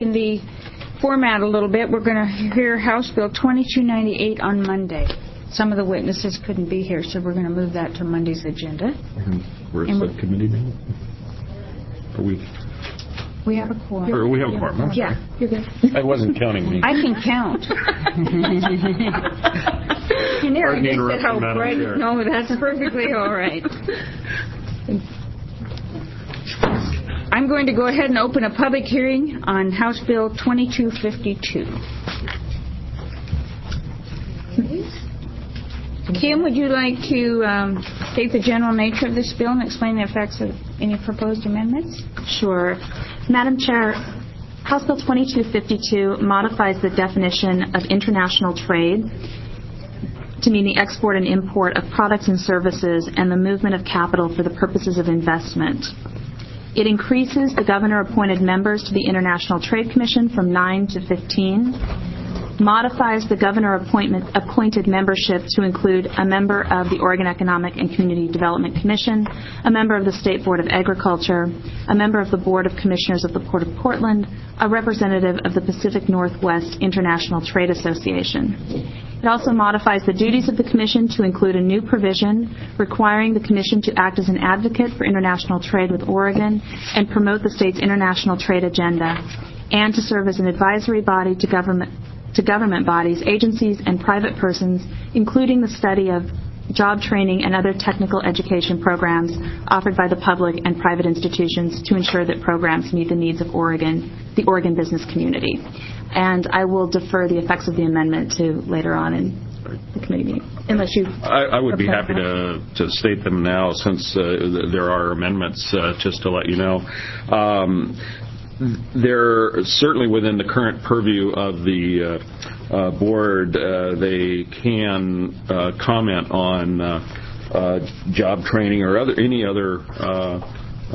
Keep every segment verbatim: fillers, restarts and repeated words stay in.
In the format a little bit, we're going to hear House Bill twenty-two ninety-eight on Monday. Some of the witnesses couldn't be here, so we're going to move that to Monday's agenda. And where's and the committee meeting? Are we? We have a quorum. Or we have a quorum. Yeah, you're good. I wasn't counting me. I can count. You never said how bright. No, that's perfectly all right. I'm going to go ahead and open a public hearing on House Bill twenty-two fifty-two. Kim, would you like to um, state the general nature of this bill and explain the effects of any proposed amendments? Sure. Madam Chair, House Bill twenty-two fifty-two modifies the definition of international trade to mean the export and import of products and services and the movement of capital for the purposes of investment. It increases the governor-appointed members to the International Trade Commission from nine to fifteen, modifies the governor-appointed membership to include a member of the Oregon Economic and Community Development Commission, a member of the State Board of Agriculture, a member of the Board of Commissioners of the Port of Portland, a representative of the Pacific Northwest International Trade Association. It also modifies the duties of the Commission to include a new provision requiring the Commission to act as an advocate for international trade with Oregon and promote the state's international trade agenda, and to serve as an advisory body to government to government bodies, agencies, and private persons, including the study of job training and other technical education programs offered by the public and private institutions to ensure that programs meet the needs of Oregon, the Oregon business community. And I will defer the effects of the amendment to later on in the committee meeting, unless you... I, I would be happy to, to state them now, since uh, there are amendments, uh, just to let you know. Um, They're certainly within the current purview of the uh, uh, board. Uh, they can uh, comment on uh, uh, job training or other any other uh,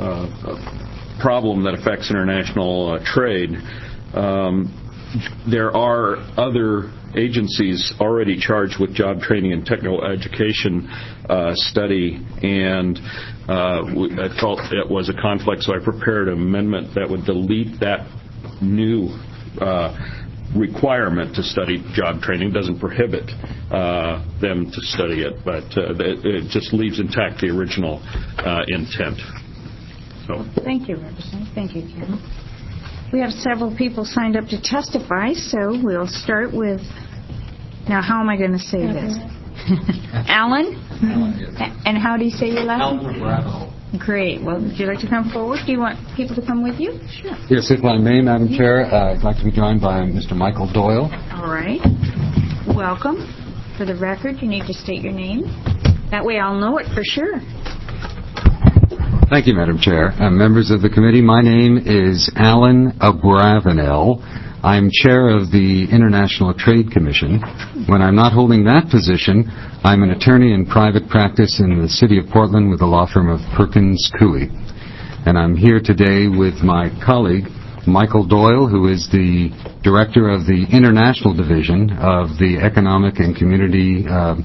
uh, problem that affects international uh, trade. Um, there are other agencies already charged with job training and technical education uh, study, and uh, I felt it was a conflict, so I prepared an amendment that would delete that new uh, requirement to study job training. It doesn't prohibit uh, them to study it, but uh, it, it just leaves intact the original uh, intent. So. Thank you, Representative. Thank you, Kim. We have several people signed up to testify, so we'll start with, now how am I going to say this? Alan? And how do you say your last name? Great. Well, would you like to come forward? Do you want people to come with you? Sure. Yes, if I may, Madam Chair, uh, I'd like to be joined by Mister Michael Doyle. All right. Welcome. For the record, you need to state your name. That way I'll know it for sure. Thank you, Madam Chair. Uh, members of the committee, my name is Alan Abravanel. I'm chair of the International Trade Commission. When I'm not holding that position, I'm an attorney in private practice in the city of Portland with the law firm of Perkins Coie. And I'm here today with my colleague, Michael Doyle, who is the director of the International Division of the Economic and Community uh,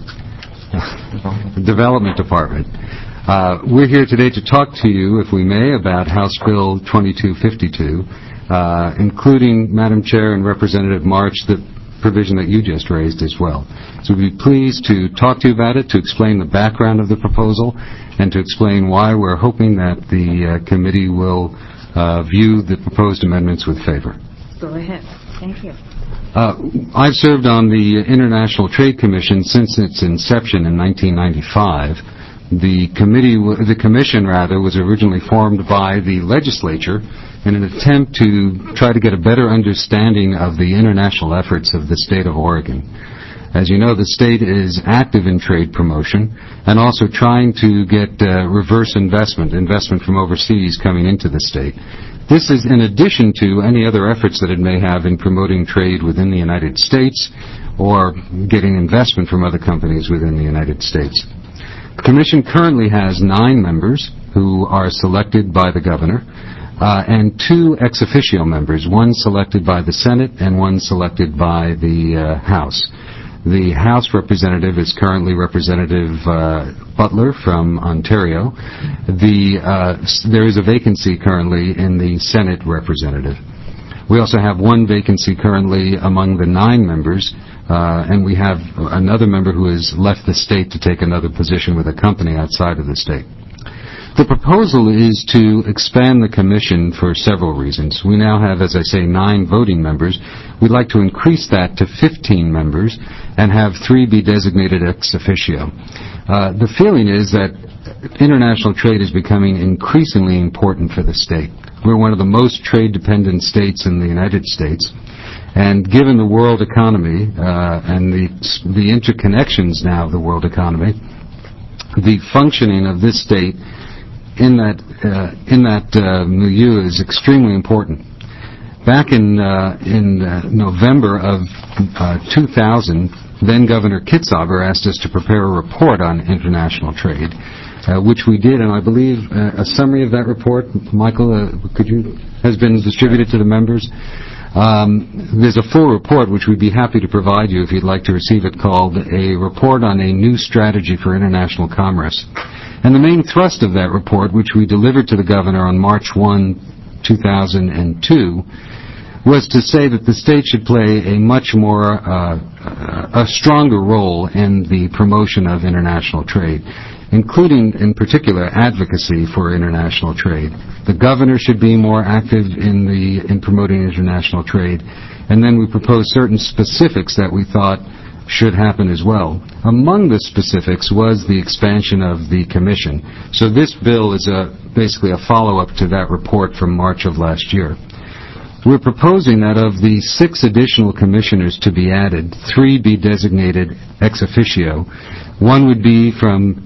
Development Department. Uh, we're here today to talk to you, if we may, about House Bill twenty-two fifty-two, uh, including, Madam Chair and Representative March, the provision that you just raised as well. So we'd be pleased to talk to you about it, to explain the background of the proposal, and to explain why we're hoping that the uh, committee will uh, view the proposed amendments with favor. Go ahead. Thank you. Uh, I've served on the International Trade Commission since its inception in nineteen ninety-five. The committee, the commission rather, was originally formed by the legislature in an attempt to try to get a better understanding of the international efforts of the state of Oregon. As you know, the state is active in trade promotion and also trying to get uh, reverse investment, investment from overseas coming into the state. This is in addition to any other efforts that it may have in promoting trade within the United States or getting investment from other companies within the United States. The Commission currently has nine members who are selected by the governor uh, and two ex officio members, one selected by the Senate and one selected by the uh, House. The House representative is currently Representative uh, Butler from Ontario. The, uh, there is a vacancy currently in the Senate representative. We also have one vacancy currently among the nine members, uh, and we have another member who has left the state to take another position with a company outside of the state. The proposal is to expand the commission for several reasons. We now have, as I say, nine voting members. We'd like to increase that to fifteen members and have three be designated ex officio. Uh, the feeling is that international trade is becoming increasingly important for the state. We're one of the most trade-dependent states in the United States, and given the world economy uh, and the, the interconnections now of the world economy, the functioning of this state in that uh, in that uh, milieu is extremely important. Back in uh, in uh, November of uh, two thousand, then Governor Kitzhaber asked us to prepare a report on international trade, uh, which we did, and I believe uh, a summary of that report, Michael, uh, could you has been distributed to the members. Um, there's a full report which we'd be happy to provide you if you'd like to receive it, called A Report on a New Strategy for International Commerce. And the main thrust of that report, which we delivered to the governor on March first, two thousand two, was to say that the state should play a much more, uh, a stronger role in the promotion of international trade, including, in particular, advocacy for international trade. The governor should be more active in the in promoting international trade, and then we proposed certain specifics that we thought should happen as well. Among the specifics was the expansion of the commission. So this bill is a, basically a follow-up to that report from March of last year. We're proposing that of the six additional commissioners to be added, three be designated ex officio. One would be from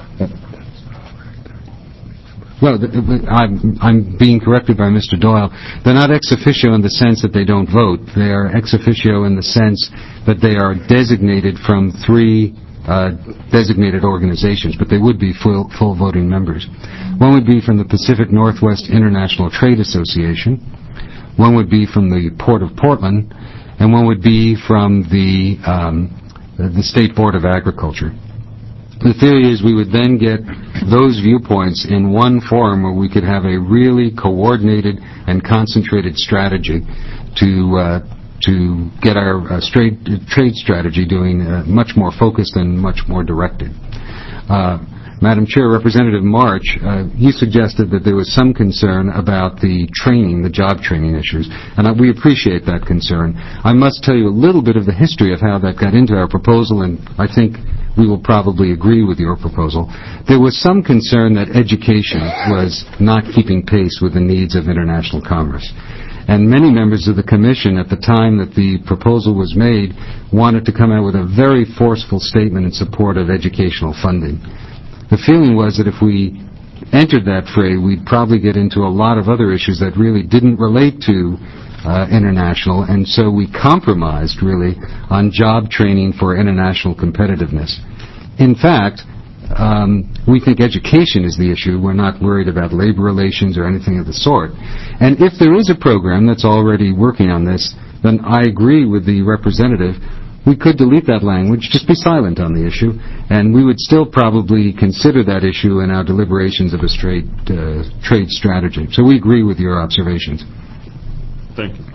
Well, I'm, I'm being corrected by Mister Doyle. They're not ex officio in the sense that they don't vote. They are ex officio in the sense that they are designated from three uh, designated organizations, but they would be full, full voting members. One would be from the Pacific Northwest International Trade Association. One would be from the Port of Portland, and one would be from the um, the State Board of Agriculture. The theory is we would then get those viewpoints in one forum where we could have a really coordinated and concentrated strategy to uh, to get our uh, straight, uh, trade strategy doing uh, much more focused and much more directed. Uh, Madam Chair, Representative March, uh, you suggested that there was some concern about the training, the job training issues, and uh, we appreciate that concern. I must tell you a little bit of the history of how that got into our proposal, and I think we will probably agree with your proposal. There was some concern that education was not keeping pace with the needs of international commerce. And many members of the Commission at the time that the proposal was made wanted to come out with a very forceful statement in support of educational funding. The feeling was that if we entered that fray, we'd probably get into a lot of other issues that really didn't relate to uh, international, and so we compromised, really, on job training for international competitiveness. In fact, um, we think education is the issue. We're not worried about labor relations or anything of the sort. And if there is a program that's already working on this, then I agree with the representative. We could delete that language, just be silent on the issue, and we would still probably consider that issue in our deliberations of a straight uh, trade strategy. So we agree with your observations. Thank you.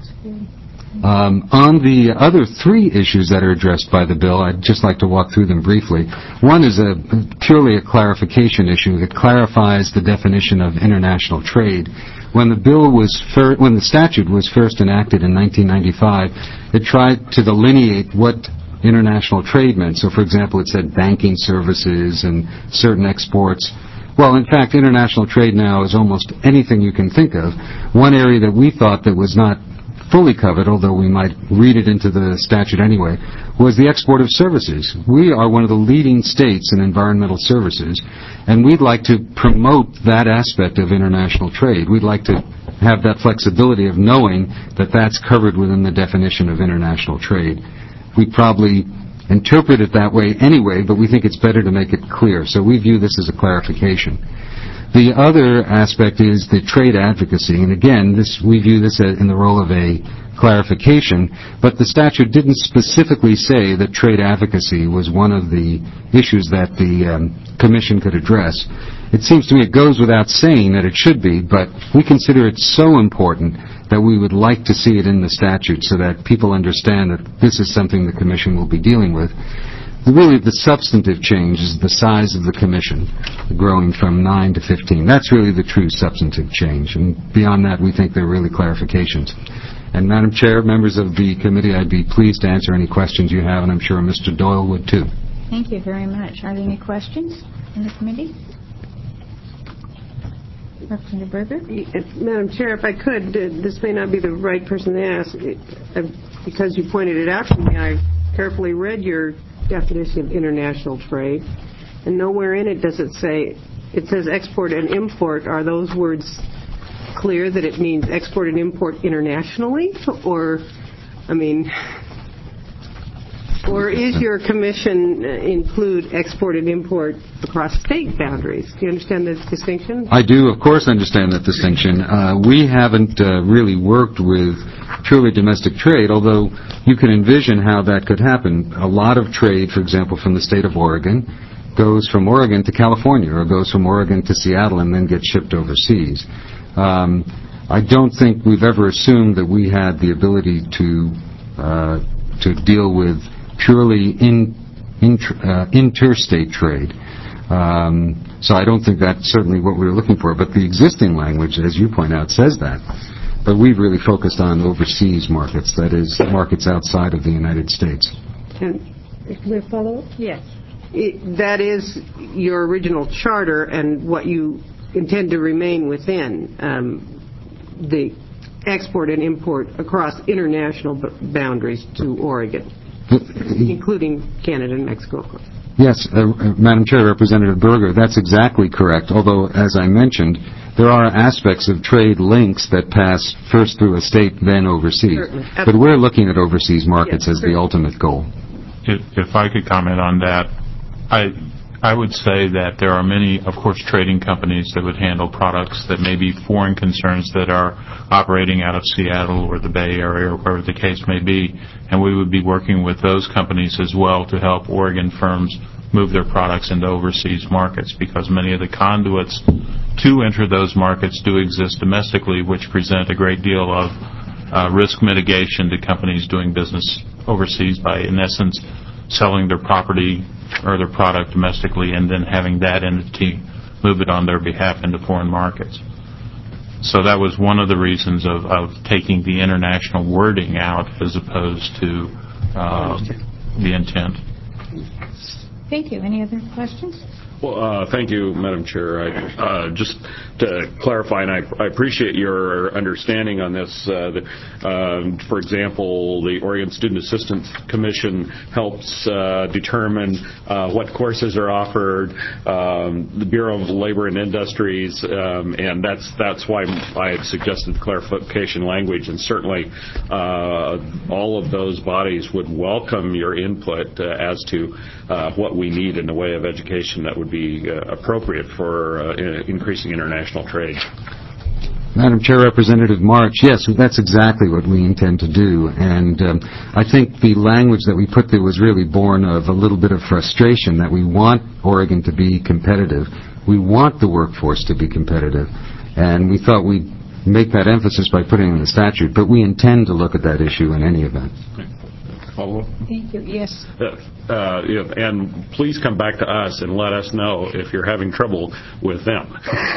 Um, on the other three issues that are addressed by the bill, I'd just like to walk through them briefly. One is a purely a clarification issue that clarifies the definition of international trade. When the bill was fir- when the statute was first enacted in nineteen ninety-five, it tried to delineate what international trade meant. So, for example, it said banking services and certain exports. Well, in fact, international trade now is almost anything you can think of. One area that we thought that was not fully covered, although we might read it into the statute anyway, was the export of services. We are one of the leading states in environmental services, and we'd like to promote that aspect of international trade. We'd like to have that flexibility of knowing that that's covered within the definition of international trade. We'd probably interpret it that way anyway, but we think it's better to make it clear. So we view this as a clarification. The other aspect is the trade advocacy, and again, this we view this in the role of a clarification, but the statute didn't specifically say that trade advocacy was one of the issues that the um, Commission could address. It seems to me it goes without saying that it should be, but we consider it so important that we would like to see it in the statute so that people understand that this is something the Commission will be dealing with. Really, the substantive change is the size of the Commission, growing from nine to fifteen. That's really the true substantive change. And beyond that, we think there are really clarifications. And Madam Chair, members of the committee, I'd be pleased to answer any questions you have, and I'm sure Mister Doyle would too. Thank you very much. Are there any questions in the committee? Representative Berger? Madam Chair, if I could, uh, this may not be the right person to ask. Uh, because you pointed it out to me, I carefully read your definition of international trade, and nowhere in it does it say, it says export and import. Are those words clear that it means export and import internationally? Or, I mean, or is your commission include export and import across state boundaries? Do you understand the distinction? I do, of course, understand that distinction. Uh, we haven't uh, really worked with purely domestic trade, although you can envision how that could happen. A lot of trade, for example, from the state of Oregon goes from Oregon to California or goes from Oregon to Seattle and then gets shipped overseas. Um, I don't think we've ever assumed that we had the ability to uh, to deal with purely in, inter, uh, interstate trade. Um, so I don't think that's certainly what we were looking for. But the existing language, as you point out, says that. But we've really focused on overseas markets, that is, markets outside of the United States. And can I follow up? Yes. It, that is your original charter and what you intend to remain within, um, the export and import across international b- boundaries to Oregon, including Canada and Mexico. Yes, uh, uh, Madam Chair, Representative Berger, that's exactly correct, although, as I mentioned, there are aspects of trade links that pass first through a state, then overseas. But we're looking at overseas markets yes, as certainly. the ultimate goal. If, if I could comment on that, I I would say that there are many, of course, trading companies that would handle products that may be foreign concerns that are operating out of Seattle or the Bay Area or wherever the case may be, and we would be working with those companies as well to help Oregon firms move their products into overseas markets, because many of the conduits to enter those markets do exist domestically, which present a great deal of uh, risk mitigation to companies doing business overseas by, in essence, selling their property or their product domestically and then having that entity move it on their behalf into foreign markets. So that was one of the reasons of, of taking the international wording out as opposed to uh, the intent. Thank you. Any other questions? Well, uh, thank you, Madam Chair. I, uh, just to clarify, and I, I appreciate your understanding on this. Uh, the, uh, for example, the Oregon Student Assistance Commission helps uh, determine uh, what courses are offered. Um, the Bureau of Labor and Industries, um, and that's that's why I had suggested clarification language. And certainly, uh, all of those bodies would welcome your input uh, as to uh, what we need in the way of education that would be uh, appropriate for uh, increasing international trade. Madam Chair, Representative March, yes, that's exactly what we intend to do. And um, I think the language that we put there was really born of a little bit of frustration that we want Oregon to be competitive. We want the workforce to be competitive. And we thought we'd make that emphasis by putting it in the statute. But we intend to look at that issue in any event. Follow? Thank you. Yes. Uh, uh, yeah, and please come back to us and let us know if you're having trouble with them.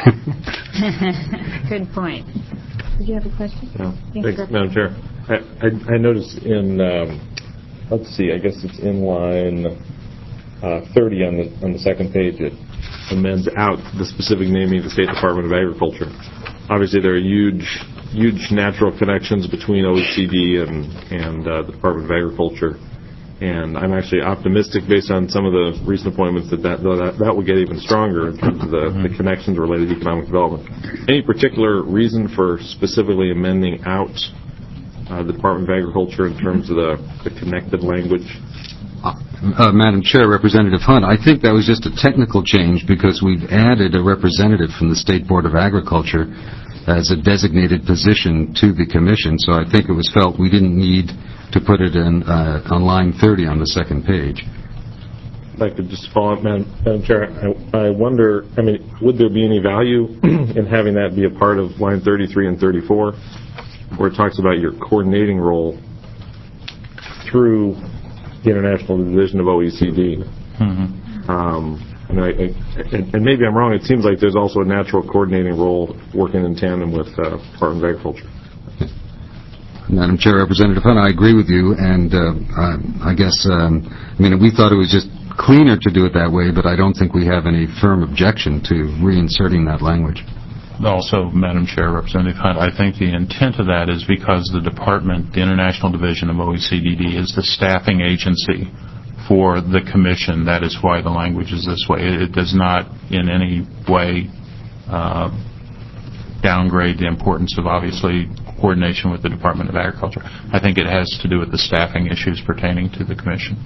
Good point. Did you have a question? No. Yes, Thanks, Madam Chair. I, I, I noticed in, um, let's see, I guess it's in line uh, thirty on the on the second page, it amends out the specific naming of the State Department of Agriculture. Obviously, there are huge, huge natural connections between O E C D and and uh, the Department of Agriculture, and I'm actually optimistic, based on some of the recent appointments, that that that, that will get even stronger in terms of the, mm-hmm. the connections related to economic development. Any particular reason for specifically amending out uh, the Department of Agriculture in terms of the, the connected language? Uh, Madam Chair, Representative Hunt, I think that was just a technical change because we've added a representative from the State Board of Agriculture as a designated position to the Commission, so I think it was felt we didn't need to put it in uh, on line thirty on the second page. If I could just follow up, Madam, Madam Chair, I, I wonder, I mean, would there be any value in having that be a part of line thirty-three and thirty-four? where it talks about your coordinating role through the International Division of O E C D. Mm-hmm. Um, and, I, I, and, and maybe I'm wrong, it seems like there's also a natural coordinating role working in tandem with uh, Department of Agriculture. Madam Chair, Representative Hunt, I agree with you, and uh, I, I guess, um, I mean, we thought it was just cleaner to do it that way, but I don't think we have any firm objection to reinserting that language. Also, Madam Chair, Representative Hunt, I think the intent of that is because the department, the International Division of O E C D D, is the staffing agency for the Commission. That is why the language is this way. It, it does not in any way uh, downgrade the importance of, obviously, coordination with the Department of Agriculture. I think it has to do with the staffing issues pertaining to the Commission.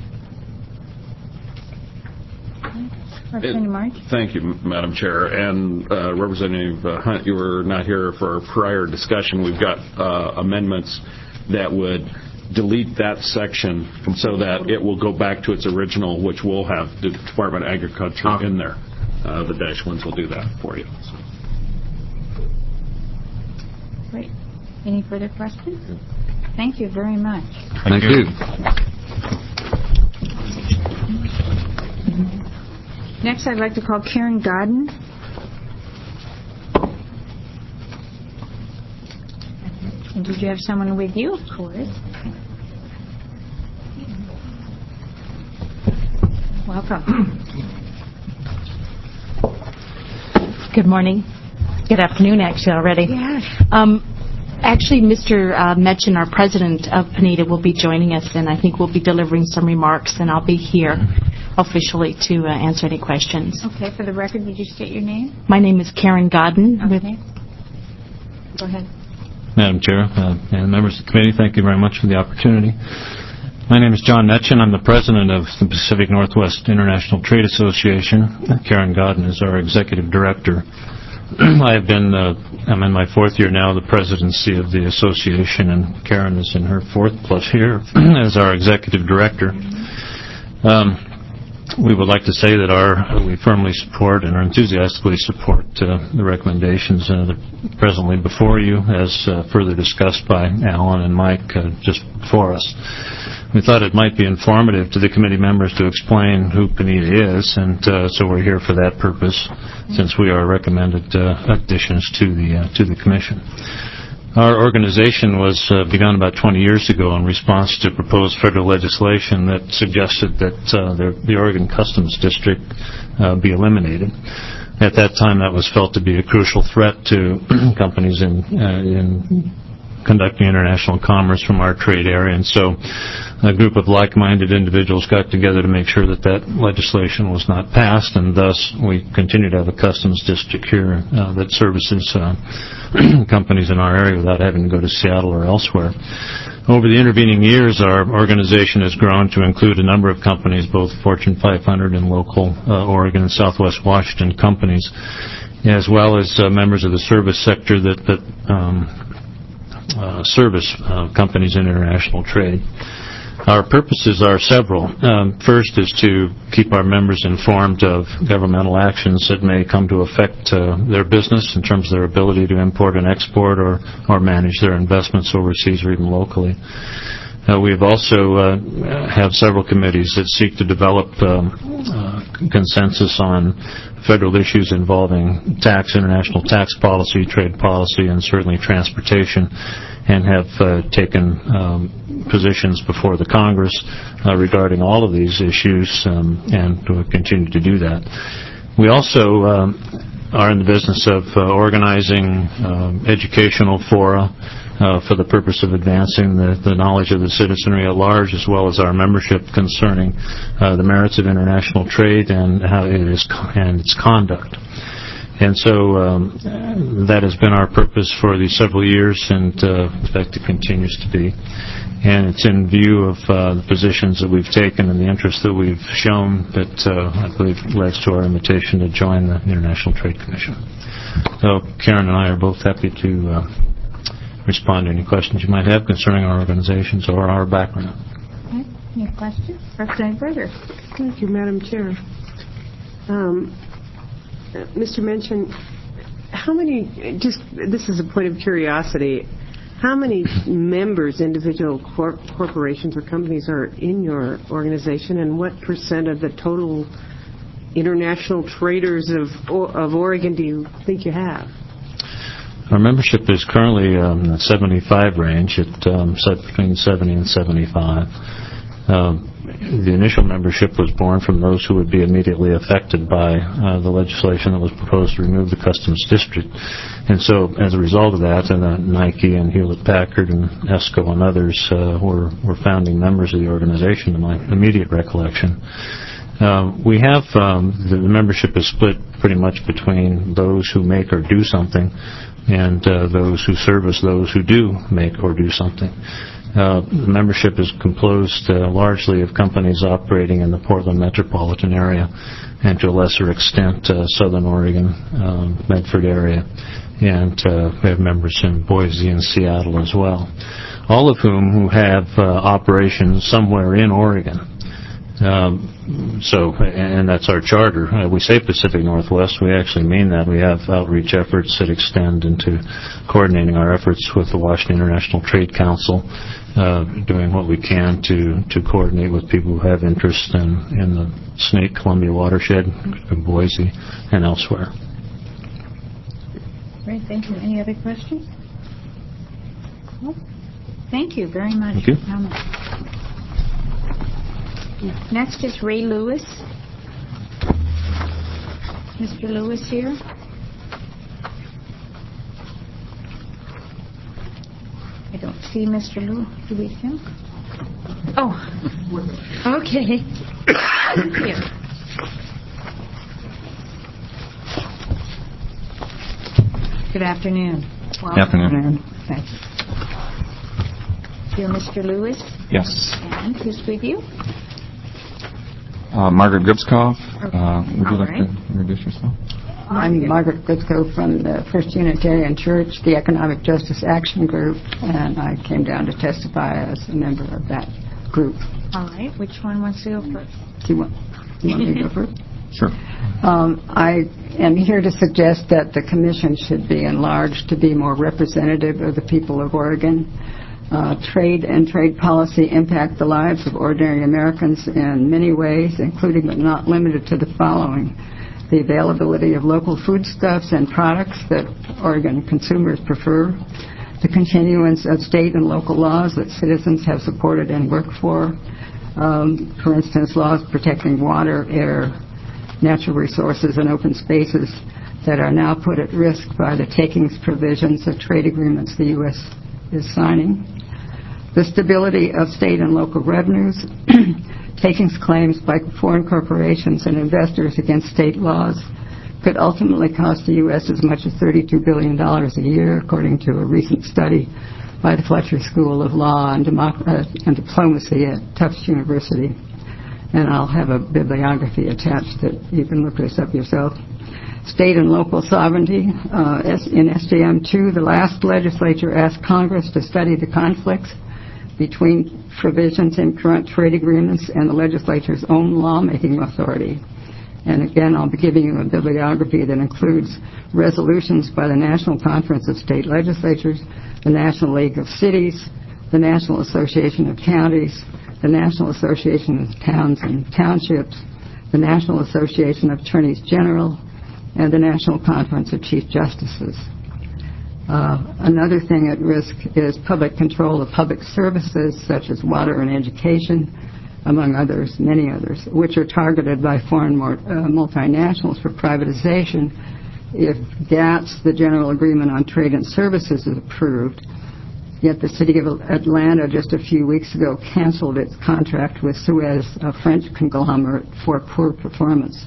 Representative March? Thank you, Madam Chair. And uh, Representative uh, Hunt, you were not here for our prior discussion. We've got uh, amendments that would delete that section so that it will go back to its original, which will have the Department of Agriculture in there. Uh, the dash ones will do that for you. So. Great. Any further questions? Thank you very much. Thank, Thank you. you. Next, I'd like to call Karen Godden. And did you have someone with you? Of course. Welcome. Good morning. Good afternoon, actually, already. Yeah. Um, actually, Mister Uh, Metchin, our president of PNEDA, will be joining us, and I think we'll be delivering some remarks, and I'll be here officially to uh, answer any questions. Okay, for the record, did you state your name? My name is Karen Godden. Okay. Go ahead. Madam Chair, uh, and members of the committee, thank you very much for the opportunity. My name is John Metchin. I'm the president of the Pacific Northwest International Trade Association. Karen Godden is our executive director. I have been, uh, I'm in my fourth year now, the presidency of the association, and Karen is in her fourth plus here as our executive director. Um, we would like to say that our we firmly support and are enthusiastically support uh, the recommendations uh, that are presently before you, as uh, further discussed by Alan and Mike uh, just before us. We thought it might be informative to the committee members to explain who PNEDA is, and uh, so we're here for that purpose, since we are recommended uh, additions to the uh, to the commission. Our organization was uh, begun about twenty years ago in response to proposed federal legislation that suggested that uh, the, the Oregon Customs District uh, be eliminated. At that time, that was felt to be a crucial threat to companies in uh, in conducting international commerce from our trade area, and so a group of like-minded individuals got together to make sure that that legislation was not passed, and thus we continue to have a customs district here uh, that services uh, companies in our area without having to go to Seattle or elsewhere. Over the intervening years, our organization has grown to include a number of companies, both Fortune five hundred and local uh, Oregon and Southwest Washington companies, as well as uh, members of the service sector that, that um, Uh, service uh, companies in international trade. Our purposes are several. Um, first is to keep our members informed of governmental actions that may come to affect uh, their business in terms of their ability to import and export or, or manage their investments overseas or even locally. Uh, we have also uh, have several committees that seek to develop um, uh, consensus on federal issues involving tax, international tax policy, trade policy, and certainly transportation, and have uh, taken um, positions before the Congress uh, regarding all of these issues, um, and will continue to do that. We also um, are in the business of uh, organizing um, educational fora Uh, for the purpose of advancing the, the knowledge of the citizenry at large, as well as our membership concerning uh, the merits of international trade and how it is and its conduct. And so um, that has been our purpose for these several years, and uh, in fact it continues to be. And it's in view of uh, the positions that we've taken and the interest that we've shown that uh, I believe led to our invitation to join the International Trade Commission. So Karen and I are both happy to uh, respond to any questions you might have concerning our organizations or our background. Okay. Any questions? Representative Berger. Thank you, Madam Chair. Um, uh, Mister Mention, how many, just, this is a point of curiosity, How many members, individual cor- corporations or companies are in your organization, and what percent of the total international traders of of Oregon do you think you have? Our membership is currently um, in the seventy-five range, at um, set between seventy and seventy-five. Um, the initial membership was born from those who would be immediately affected by uh, the legislation that was proposed to remove the customs district. And so, as a result of that, and, uh, Nike and Hewlett-Packard and ESCO and others uh, were, were founding members of the organization, to my immediate recollection. Uh, we have, um, the, the membership is split pretty much between those who make or do something and uh, those who service those who do make or do something. Uh, the membership is composed uh, largely of companies operating in the Portland metropolitan area and to a lesser extent uh, Southern Oregon, um, Medford area, and uh, we have members in Boise and Seattle as well, all of whom who have uh, operations somewhere in Oregon. Um, so, and that's our charter. Uh, we say Pacific Northwest. We actually mean that. We have outreach efforts that extend into coordinating our efforts with the Washington International Trade Council, uh, doing what we can to, to coordinate with people who have interest in, in the Snake Columbia watershed, in Boise, and elsewhere. Great, thank you. Any other questions? No? Thank you very much. Thank you. for coming. Next is Ray Lewis. Mister Lewis here. I don't see Mister Lewis. Do we see him? Oh, okay. Here. Good afternoon. Good afternoon. Thanks. You're Mister Lewis? Yes. And who's with you? Uh, Margaret Gribskov. Okay. Uh, would you All like right. to introduce yourself? I'm Margaret Gribskov from the First Unitarian Church, the Economic Justice Action Group, and I came down to testify as a member of that group. All right. Which one wants to go first? Do you want, do you want me to go first? Sure. Um, I am here to suggest that the Commission should be enlarged to be more representative of the people of Oregon. Uh, trade and trade policy impact the lives of ordinary Americans in many ways, including but not limited to the following: the availability of local foodstuffs and products that Oregon consumers prefer, the continuance of state and local laws that citizens have supported and worked for, um, for instance, laws protecting water, air, natural resources, and open spaces that are now put at risk by the takings provisions of trade agreements the U S is signing. The stability of state and local revenues, takings claims by foreign corporations and investors against state laws could ultimately cost the U S as much as thirty-two billion dollars a year, according to a recent study by the Fletcher School of Law and, Democ- uh, and Diplomacy at Tufts University. And I'll have a bibliography attached that you can look this up yourself. State and local sovereignty. Uh, in S J M two, the last legislature asked Congress to study the conflicts between provisions in current trade agreements and the legislature's own lawmaking authority. And again, I'll be giving you a bibliography that includes resolutions by the National Conference of State Legislatures, the National League of Cities, the National Association of Counties, the National Association of Towns and Townships, the National Association of Attorneys General, and the National Conference of Chief Justices. Uh, another thing at risk is public control of public services such as water and education, among others, many others, which are targeted by foreign uh, multinationals for privatization. If GATS, the General Agreement on Trade and Services, is approved, yet the city of Atlanta just a few weeks ago canceled its contract with Suez, a French conglomerate, for poor performance.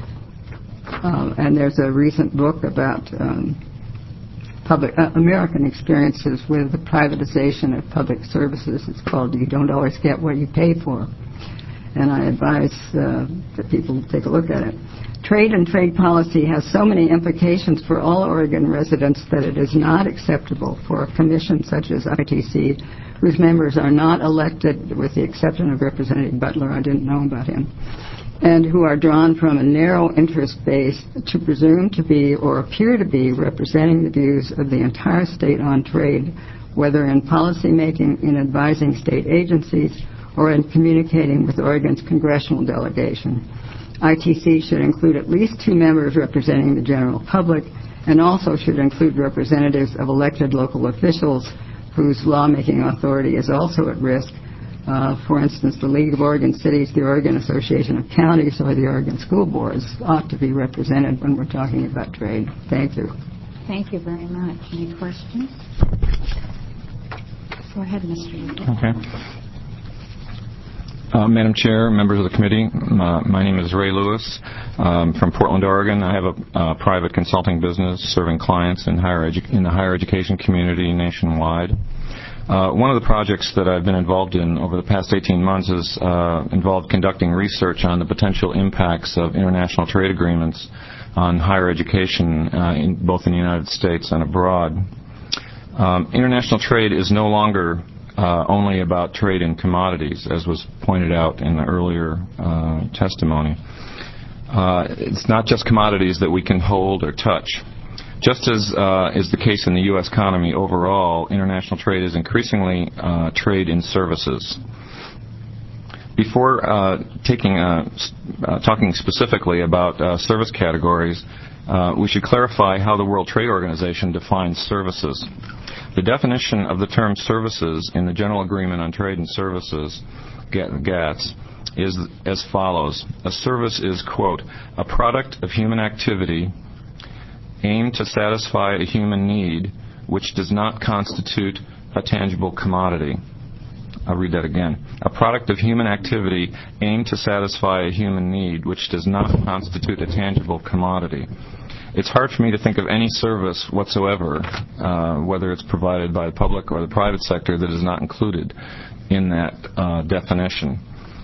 Uh, and there's a recent book about um, public uh, American experiences with the privatization of public services. It's called You Don't Always Get What You Pay For. And I advise uh, that people take a look at it. Trade and trade policy has so many implications for all Oregon residents that it is not acceptable for a commission such as I T C, whose members are not elected, with the exception of Representative Butler, I didn't know about him, and who are drawn from a narrow interest base, to presume to be or appear to be representing the views of the entire state on trade whether in policymaking, in advising state agencies, or in communicating with Oregon's congressional delegation. I T C should include at least two members representing the general public and also should include representatives of elected local officials whose lawmaking authority is also at risk. Uh, for instance, the League of Oregon Cities, the Oregon Association of Counties, or the Oregon School Boards ought to be represented when we're talking about trade. Thank you. Thank you very much. Any questions? Go ahead, Mister Eagle. Okay. Uh, Madam Chair, members of the committee, uh, my name is Ray Lewis um, from Portland, Oregon. I have a uh, private consulting business serving clients in, higher edu- in the higher education community nationwide. Uh, one of the projects that I've been involved in over the past eighteen months has uh, involved conducting research on the potential impacts of international trade agreements on higher education, uh, in, both in the United States and abroad. Um, international trade is no longer Uh, only about trade in commodities, as was pointed out in the earlier uh, testimony. Uh, it's not just commodities that we can hold or touch. Just as uh, is the case in the U S economy overall, international trade is increasingly uh, trade in services. Before uh, taking, uh, uh, talking specifically about uh, service categories, uh, we should clarify how the World Trade Organization defines services. The definition of the term services in the General Agreement on Trade and Services, GATS, is as follows. A service is, quote, a product of human activity aimed to satisfy a human need which does not constitute a tangible commodity. I'll read that again. A product of human activity aimed to satisfy a human need which does not constitute a tangible commodity. It's hard for me to think of any service whatsoever, uh, whether it's provided by the public or the private sector, that is not included in that uh, definition.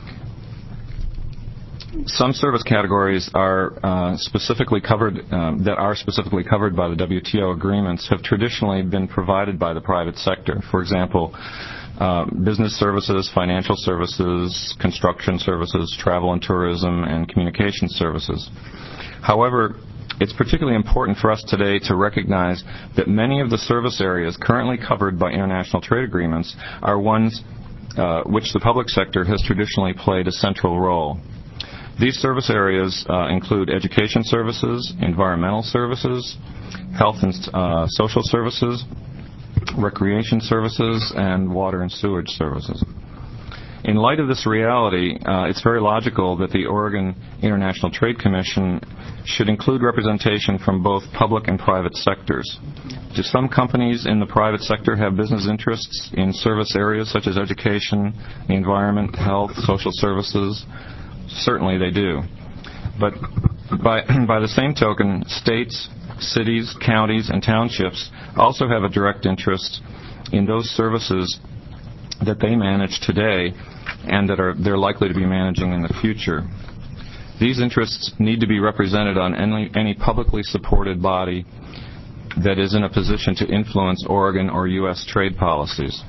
Some service categories are uh, specifically covered, um, that are specifically covered by the W T O agreements have traditionally been provided by the private sector. For example, uh, business services, financial services, construction services, travel and tourism, and communication services. However, it's particularly important for us today to recognize that many of the service areas currently covered by international trade agreements are ones uh, which the public sector has traditionally played a central role. These service areas uh, include education services, environmental services, health and uh, social services, recreation services, and water and sewage services. In light of this reality, uh, it's very logical that the Oregon International Trade Commission should include representation from both public and private sectors. Do some companies in the private sector have business interests in service areas such as education, the environment, health, social services? Certainly they do. But by, by the same token, states, cities, counties, and townships also have a direct interest in those services that they manage today and that are they're likely to be managing in the future. These interests need to be represented on any, any publicly supported body that is in a position to influence Oregon or U S trade policies.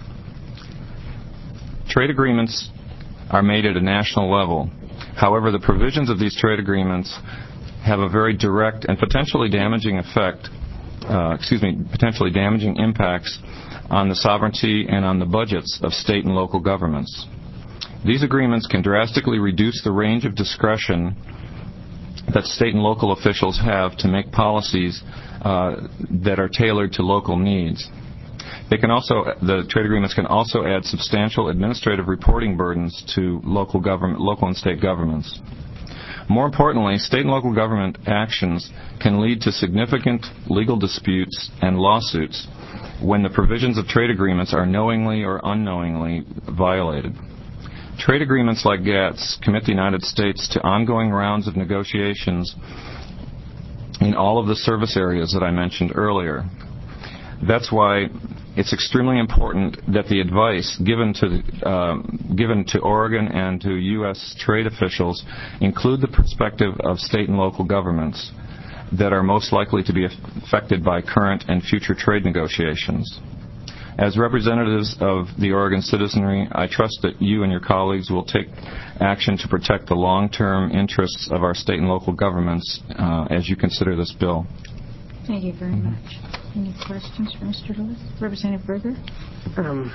Trade agreements are made at a national level. However, the provisions of these trade agreements have a very direct and potentially damaging effect, uh, excuse me, potentially damaging impacts on the sovereignty and on the budgets of state and local governments. These agreements can drastically reduce the range of discretion that state and local officials have to make policies uh, that are tailored to local needs. They can also, the trade agreements can also add substantial administrative reporting burdens to local government, local and state governments. More importantly, state and local government actions can lead to significant legal disputes and lawsuits when the provisions of trade agreements are knowingly or unknowingly violated. Trade agreements like GATS commit the United States to ongoing rounds of negotiations in all of the service areas that I mentioned earlier. That's why it's extremely important that the advice given to uh, given to Oregon and to U S trade officials include the perspective of state and local governments that are most likely to be affected by current and future trade negotiations. As representatives of the Oregon citizenry, I trust that you and your colleagues will take action to protect the long-term interests of our state and local governments uh, as you consider this bill. Thank you very much. Any questions for Mister Lewis? Representative Berger? Um,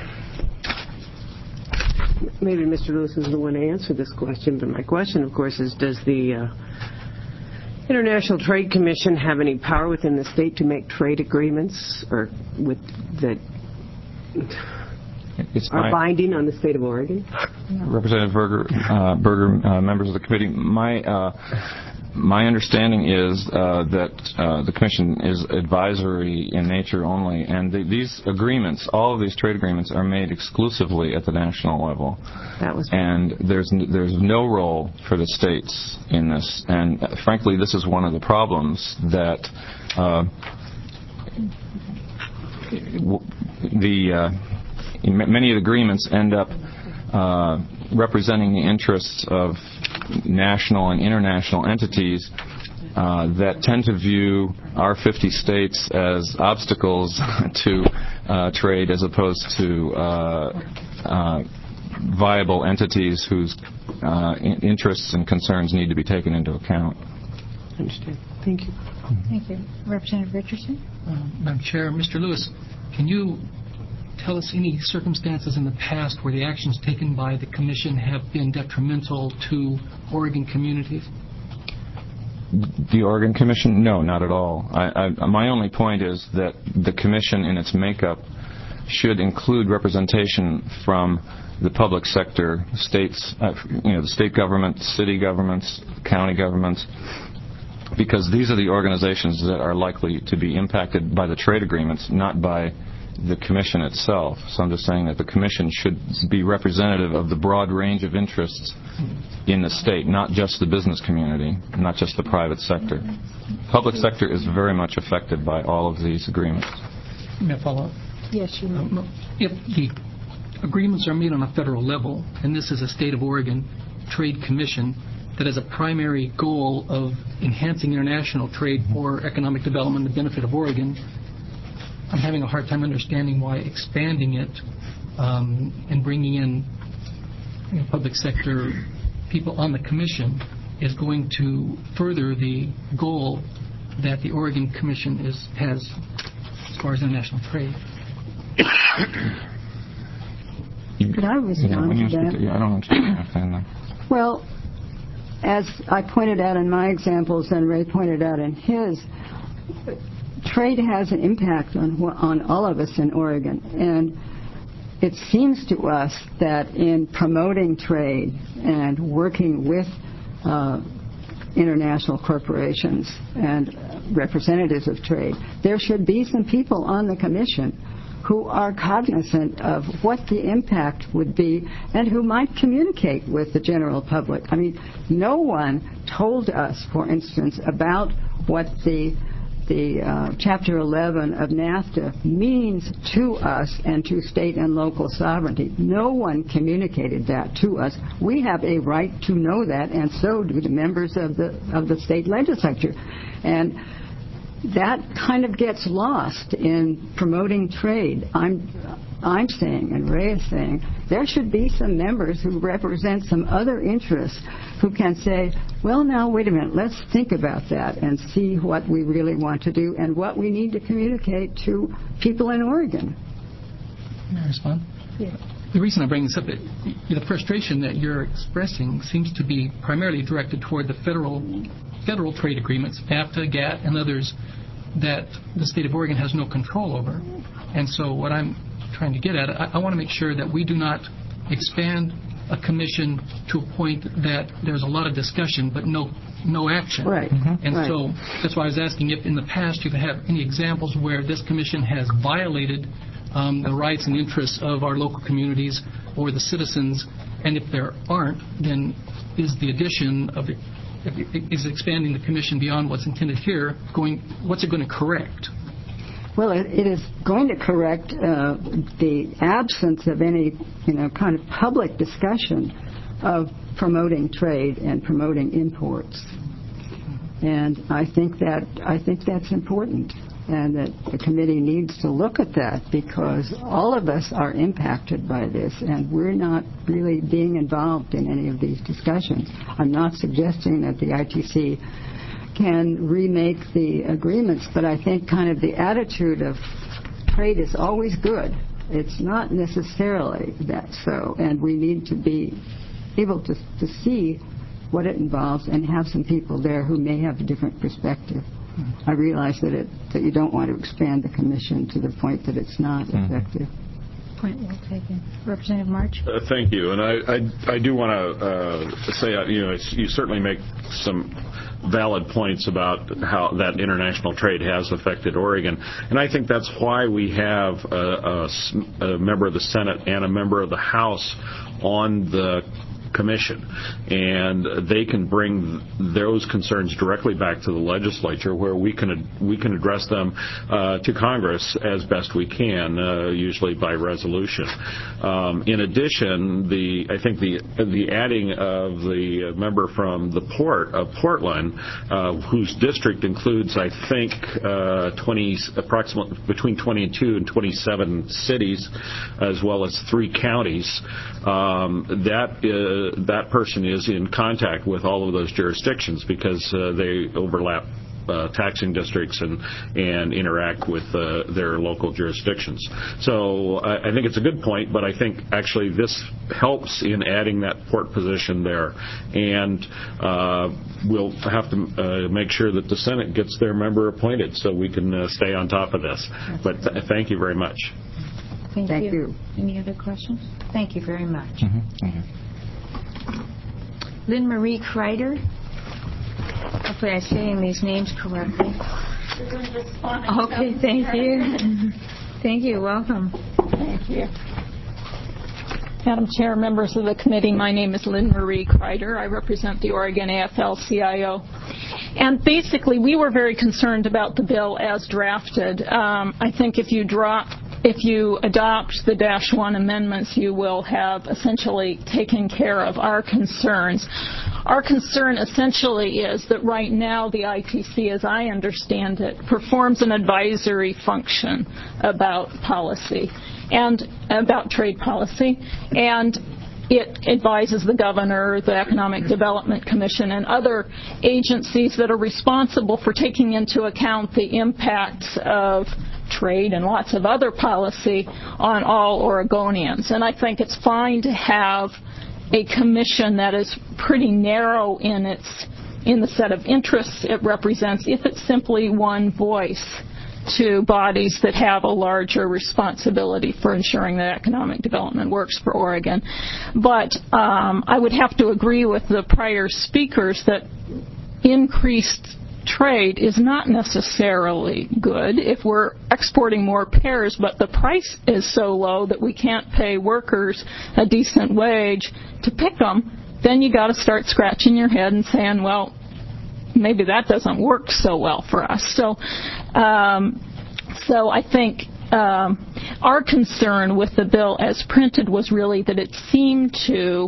maybe Mister Lewis is the one to answer this question, but my question, of course, is does the uh, International Trade Commission have any power within the state to make trade agreements or with that It's are my, binding on the state of Oregon? Representative Berger, uh, Berger uh, members of the committee, my uh, my understanding is uh, that uh, the commission is advisory in nature only, and the, these agreements, all of these trade agreements, are made exclusively at the national level. That was and there's there's no role for the states in this, and uh, frankly, this is one of the problems that uh, the uh, many of the agreements end up uh, representing the interests of national and international entities uh, that tend to view our fifty states as obstacles to uh, trade as opposed to uh, uh, viable entities whose uh, interests and concerns need to be taken into account. Understand. Thank you. Thank you. Representative Richardson? Uh, Madam Chair, Mister Lewis, can you tell us any circumstances in the past where the actions taken by the Commission have been detrimental to Oregon communities? The Oregon Commission? No, not at all. I, I, my only point is that the Commission in its makeup should include representation from the public sector, states, uh, you know, the state government, city governments, county governments, because these are the organizations that are likely to be impacted by the trade agreements, not by the Commission itself. So I'm just saying that the Commission should be representative of the broad range of interests in the state, not just the business community, not just the private sector. Public sector is very much affected by all of these agreements. May I follow up? Yes, you may. Um, if the agreements are made on a federal level, and this is a State of Oregon Trade Commission that has a primary goal of enhancing international trade for economic development and the benefit of Oregon, I'm having a hard time understanding why expanding it um, and bringing in you know, public sector people on the Commission is going to further the goal that the Oregon Commission is, has as far as international trade. Could I respond yeah, to that? To, yeah, I don't understand that. Well, as I pointed out in my examples and Ray pointed out in his, trade has an impact on on all of us in Oregon, and it seems to us that in promoting trade and working with uh, international corporations and representatives of trade, there should be some people on the Commission who are cognizant of what the impact would be and who might communicate with the general public. I mean, no one told us, for instance, about what the the uh, Chapter eleven of NAFTA means to us and to state and local sovereignty. No one communicated that to us. We have a right to know that, and so do the members of the of the state legislature. And that kind of gets lost in promoting trade. I'm I'm saying, and Ray is saying, there should be some members who represent some other interests who can say, well, now, wait a minute, let's think about that and see what we really want to do and what we need to communicate to people in Oregon. Can I respond? Yeah. The reason I bring this up, it, the frustration that you're expressing seems to be primarily directed toward the federal federal trade agreements, NAFTA, GATT, and others, that the state of Oregon has no control over. And so what I'm trying to get at, I, I want to make sure that we do not expand a commission to a point that there's a lot of discussion but no no action. Right. Mm-hmm. And right. so that's why I was asking if in the past you have any examples where this commission has violated um, the rights and interests of our local communities or the citizens, and if there aren't, then is the addition of it, is expanding the commission beyond what's intended here going, what's it going to correct? Well, it, it is going to correct uh, the absence of any, you know, kind of public discussion of promoting trade and promoting imports. And I think that I think that's important, and that the committee needs to look at that, because all of us are impacted by this, and we're not really being involved in any of these discussions. I'm not suggesting that the I T C can remake the agreements, but I think kind of the attitude of trade is always good. It's not necessarily that so, and we need to be able to, to see what it involves and have some people there who may have a different perspective. I realize that it that you don't want to expand the commission to the point that it's not mm-hmm. effective. Point well taken. Representative March? Uh, thank you. And I, I, I do want to uh, say, uh, you know, it's, you certainly make some valid points about how that international trade has affected Oregon. And I think that's why we have a, a, a member of the Senate and a member of the House on the commission, and they can bring those concerns directly back to the legislature, where we can we can address them uh, to Congress as best we can, uh, usually by resolution. Um, in addition, the I think the the adding of the member from the port of Portland, uh, whose district includes I think uh, twenty approximately between twenty-two and twenty-seven cities, as well as three counties. Um, that is that person is in contact with all of those jurisdictions because uh, they overlap uh, taxing districts and and interact with uh, their local jurisdictions. So I, I think it's a good point, but I think actually this helps in adding that port position there. And uh, we'll have to uh, make sure that the Senate gets their member appointed so we can uh, stay on top of this. But th- thank you very much. Thank, Thank you. you. Any other questions? Thank you very much. Mm-hmm. Mm-hmm. Lynn Marie Kreider. Hopefully I'm saying these names correctly. Okay, thank you. Thank you. Welcome. Thank you. Madam Chair, members of the committee, my name is Lynn Marie Kreider. I represent the Oregon A F L C I O. And basically, we were very concerned about the bill as drafted. Um, I think if you drop If you adopt the dash one amendments, you will have essentially taken care of our concerns. Our concern essentially is that right now the I T C, as I understand it, performs an advisory function about policy and about trade policy, and it advises the governor, the Economic Development Commission, and other agencies that are responsible for taking into account the impacts of trade and lots of other policy on all Oregonians. And I think it's fine to have a commission that is pretty narrow in its in the set of interests it represents, if it's simply one voice to bodies that have a larger responsibility for ensuring that economic development works for Oregon. But um, I would have to agree with the prior speakers that increased trade is not necessarily good. If we're exporting more pears, but the price is so low that we can't pay workers a decent wage to pick them, then you got to start scratching your head and saying, well, maybe that doesn't work so well for us. So, um, so I think um, our concern with the bill as printed was really that it seemed to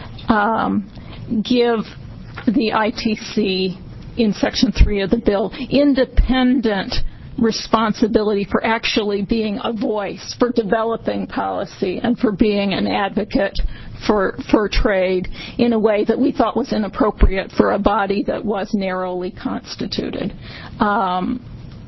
um, give the I T C in Section three of the bill independent responsibility for actually being a voice, for developing policy, and for being an advocate for for trade in a way that we thought was inappropriate for a body that was narrowly constituted. Um,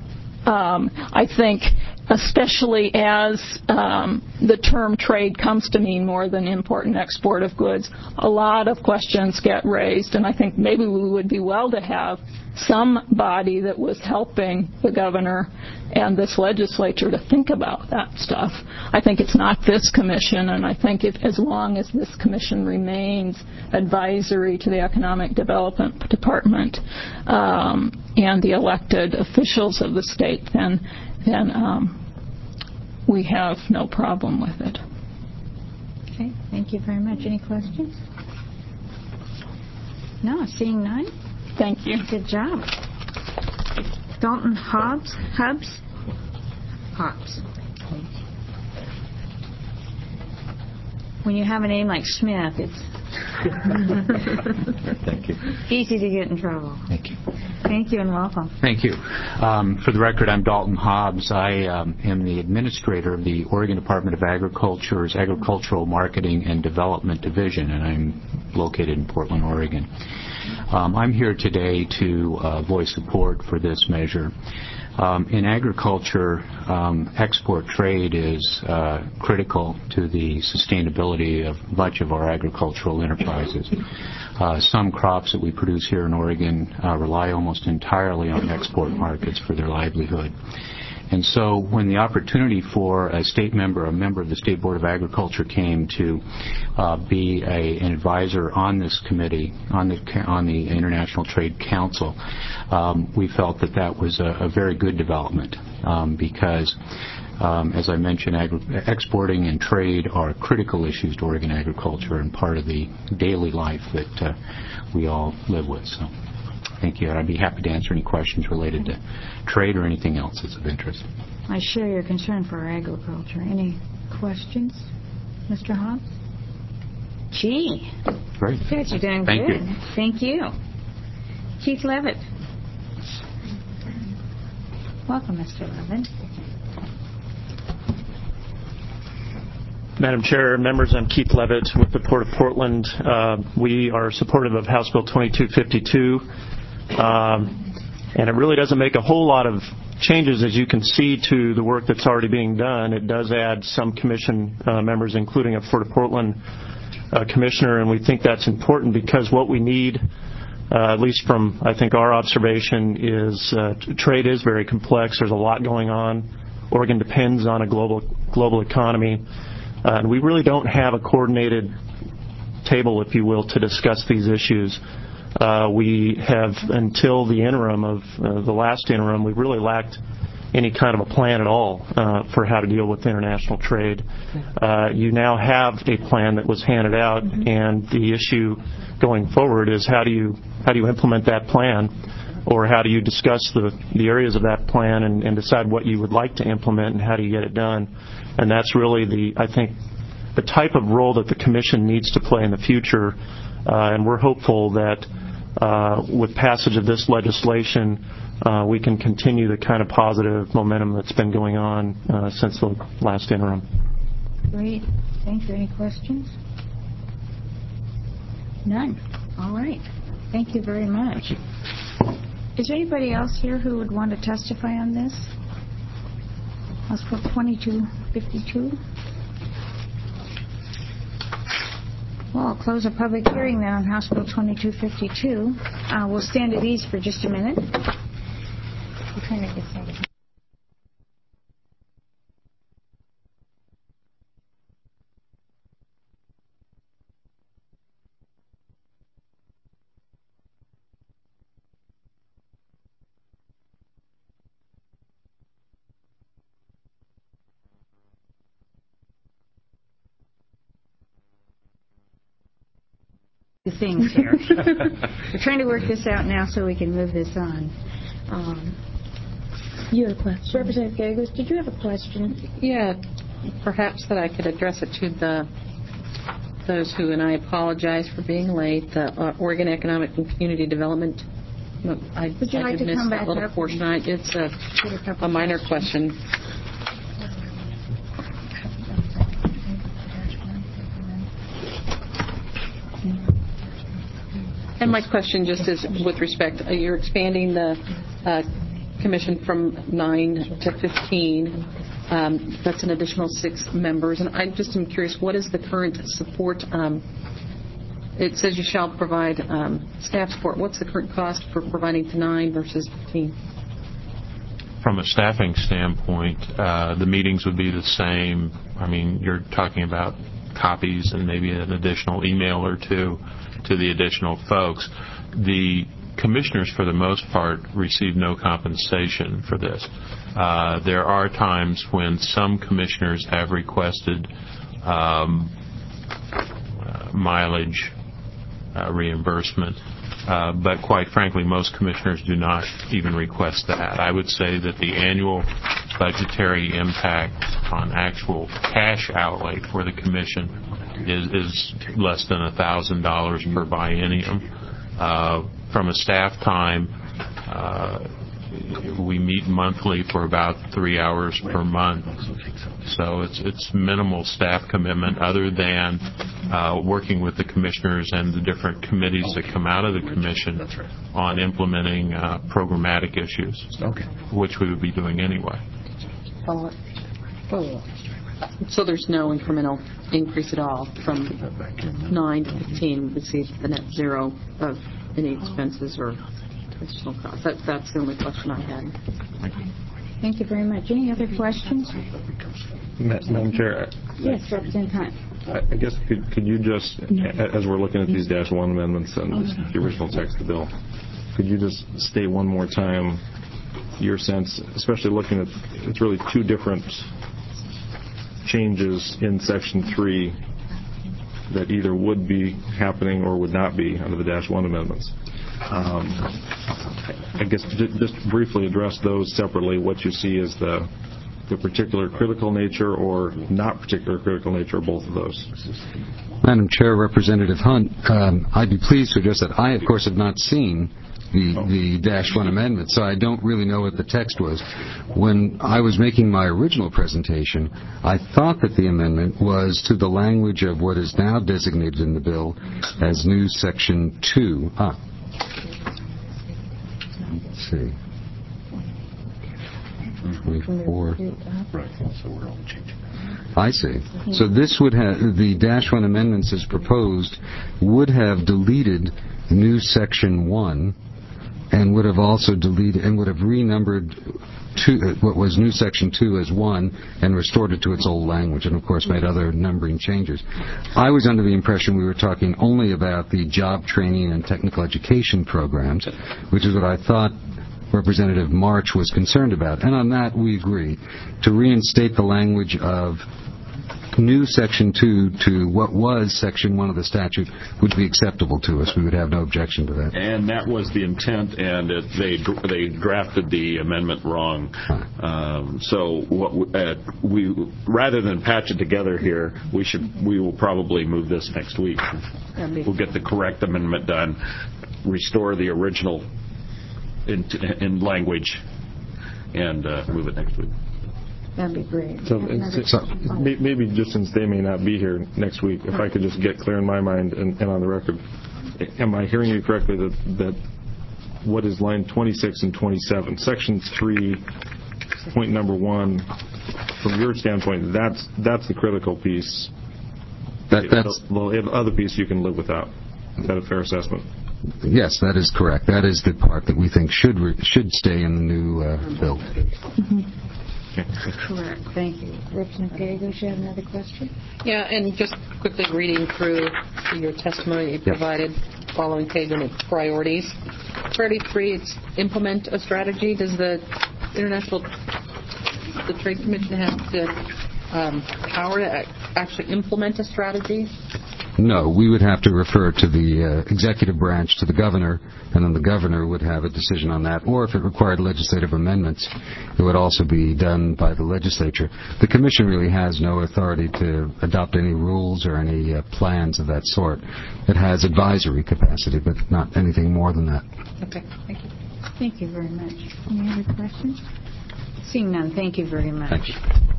um, I think especially as um, the term trade comes to mean more than import and export of goods, a lot of questions get raised, and I think maybe we would be well to have some body that was helping the governor and this legislature to think about that stuff. I think it's not this commission, and I think if, as long as this commission remains advisory to the Economic Development Department um, and the elected officials of the state, then then um, we have no problem with it. Okay, thank you very much. Any questions? No, seeing none. Thank you. Good job. Dalton Hobbs? Hubs? Hobbs. When you have a name like Smith, it's Thank you. easy to get in trouble. Thank you. Thank you and welcome. Thank you. Um, for the record, I'm Dalton Hobbs. I um, am the administrator of the Oregon Department of Agriculture's Agricultural Marketing and Development Division, and I'm located in Portland, Oregon. Um, I'm here today to uh, voice support for this measure. Um, in agriculture, um, export trade is uh, critical to the sustainability of much of our agricultural enterprises. Uh, some crops that we produce here in Oregon uh, rely almost entirely on export markets for their livelihood. And so when the opportunity for a state member, a member of the State Board of Agriculture came to uh, be a, an advisor on this committee, on the, on the International Trade Council, um, we felt that that was a, a very good development um, because, um, as I mentioned, agri- exporting and trade are critical issues to Oregon agriculture and part of the daily life that uh, we all live with. So. Thank you. I'd be happy to answer any questions related to trade or anything else that's of interest. I share your concern for our agriculture. Any questions, Mister Hobbs? Gee. Great. Good, you're doing Thank good. you. Thank you. Keith Levitt. Welcome, Mister Levitt. Madam Chair, members, I'm Keith Levitt with the Port of Portland. Uh, we are supportive of House Bill twenty-two fifty-two. Um, and it really doesn't make a whole lot of changes, as you can see, to the work that's already being done. It does add some commission uh, members, including a Port of Portland uh, commissioner, and we think that's important because what we need, uh, at least from, I think, our observation, is uh, trade is very complex. There's a lot going on. Oregon depends on a global global economy, uh, and we really don't have a coordinated table, if you will, to discuss these issues. Uh, we have, until the interim of uh, the last interim, we really lacked any kind of a plan at all uh, for how to deal with international trade. Uh, you now have a plan that was handed out, and the issue going forward is how do you how do you implement that plan, or how do you discuss the, the areas of that plan and, and decide what you would like to implement and how do you get it done. And that's really the, I think, the type of role that the Commission needs to play in the future, uh, and we're hopeful that Uh, with passage of this legislation, uh, we can continue the kind of positive momentum that's been going on uh, since the last interim. Great. Thank you. Any questions? None. All right. Thank you very much. Is there anybody else here who would want to testify on this? House Bill twenty-two fifty-two. Well, I'll close a public hearing then on House Bill twenty-two fifty-two. Uh, we'll stand at ease for just a minute. We'll kind of get started. Things here. We're trying to work this out now so we can move this on. Um, you have a question. Representative Gagos, did you have a question? Yeah, perhaps that I could address it to the those who, and I apologize for being late, the uh, Oregon Economic and Community Development. I, Would you I like did to miss come that back little up? portion. I, it's a, a minor question. And my question just is with respect, uh, you're expanding the uh, commission from nine to fifteen. Um, that's an additional six members. And I just am curious, what is the current support? Um, it says you shall provide um, staff support. What's the current cost for providing to nine versus fifteen? From a staffing standpoint, uh, the meetings would be the same. I mean, you're talking about copies and maybe an additional email or two to the additional folks. The commissioners, for the most part, receive no compensation for this. Uh, there are times when some commissioners have requested um, uh, mileage uh, reimbursement, uh, but quite frankly, most commissioners do not even request that. I would say that the annual budgetary impact on actual cash outlay for the commission is, is less than one thousand dollars per biennium. Uh, from a staff time, uh, we meet monthly for about three hours per month. So it's it's minimal staff commitment other than uh, working with the commissioners and the different committees that come out of the commission on implementing uh, programmatic issues, okay. which we would be doing anyway. Follow up. Follow up. So there's no incremental increase at all from nine to fifteen. We see the net zero of any expenses or additional costs. That, that's the only question I had. Thank you very much. Any other questions? Madam Chair. Yes, Representative Hunt. I guess could, could you just, as we're looking at these dash one amendments and the original text of the bill, could you just state one more time your sense, especially looking at, it's really two different changes in Section three that either would be happening or would not be under the dash one amendments. Um, I guess just briefly address those separately, what you see as the the particular critical nature or not particular critical nature of both of those. Madam Chair, Representative Hunt, um, I'd be pleased to address that. I, of course, have not seen the, oh. the dash one amendment, so I don't really know what the text was. When I was making my original presentation, I thought that the amendment was to the language of what is now designated in the bill as new Section two. Ah. Let's see. twenty-four. I see. So this would have, the dash one amendments as proposed would have deleted new Section one and would have also deleted and would have renumbered two, what was new Section two as one and restored it to its old language and, of course, made other numbering changes. I was under the impression we were talking only about the job training and technical education programs, which is what I thought Representative March was concerned about. And on that, we agree. To reinstate the language of new Section two to what was Section one of the statute would be acceptable to us. We would have no objection to that. And that was the intent, and it, they they drafted the amendment wrong. Huh. Um, so what, uh, we rather than patch it together here, we should we will probably move this next week. We'll get the correct amendment done, restore the original in, in language, and uh, move it next week. That'd be great. So, so maybe just since they may not be here next week, if I could just get clear in my mind and, and on the record, am I hearing you correctly that that what is line twenty-six and twenty-seven, Section three, point number one, from your standpoint, that's that's the critical piece. That, that's the, the other piece you can live without. Is that a fair assessment? Yes, that is correct. That is the part that we think should re- should stay in the new uh, bill. Mm-hmm. Correct. Thank you. Representative Gallegos, you have another question? Yeah, and just quickly reading through your testimony you provided, yep. Following page on the priorities. Priority three, it's implement a strategy. Does the International the Trade Commission have the um, power to actually implement a strategy? No, we would have to refer to the uh, executive branch, to the governor, and then the governor would have a decision on that. Or if it required legislative amendments, it would also be done by the legislature. The commission really has no authority to adopt any rules or any uh, plans of that sort. It has advisory capacity, but not anything more than that. Okay, thank you. Thank you very much. Any other questions? Seeing none, thank you very much. Thank you.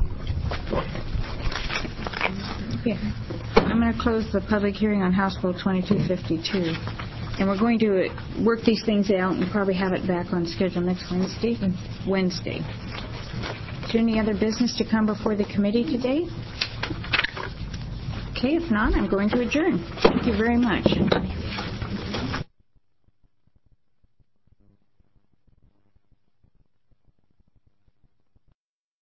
Yeah. I'm going to close the public hearing on House Bill twenty-two fifty-two. And we're going to work these things out and probably have it back on schedule next Wednesday. Wednesday. Is there any other business to come before the committee today? Okay, if not, I'm going to adjourn. Thank you very much.